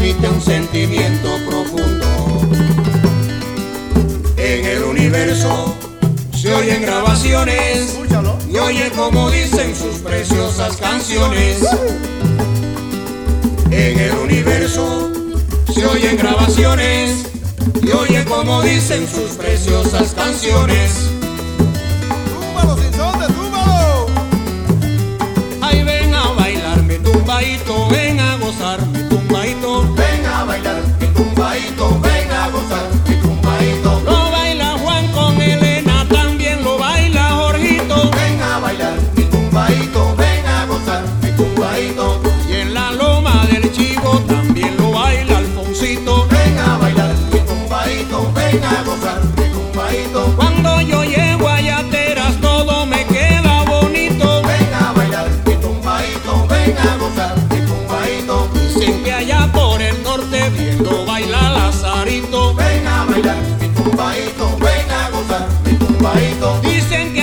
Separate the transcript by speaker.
Speaker 1: transmite un sentimiento profundo. En el universo se oyen grabaciones y oye como dicen sus preciosas canciones. En el universo se oyen grabaciones y oye como dicen sus preciosas canciones.
Speaker 2: ¡Túmbalo, Sinsonte, túmbalo!
Speaker 1: Ay, ven a bailar mi tumbadito, ven a gozar mi tumbadito.
Speaker 3: Ven a bailar mi tumbadito, ven a gozar mi tumbadito.
Speaker 1: Lo baila Juan con Elena, también lo baila Jorgito.
Speaker 3: Ven a bailar mi tumbadito, ven a gozar mi tumbadito.
Speaker 1: Y en la loma del Chivo también lo baila Alfonsito.
Speaker 3: Ven a bailar mi tumbadito, ven a gozar mi tumbadito.
Speaker 1: Cuando yo llego a Yateras todo me queda bonito.
Speaker 3: Ven a bailar mi tumbadito, ven a gozar mi tumbadito.
Speaker 1: Dicen que allá por el norte bien lo baila Lazarito.
Speaker 3: Ven a bailar mi tumbadito, ven a gozar mi tumbadito.
Speaker 1: Dicen que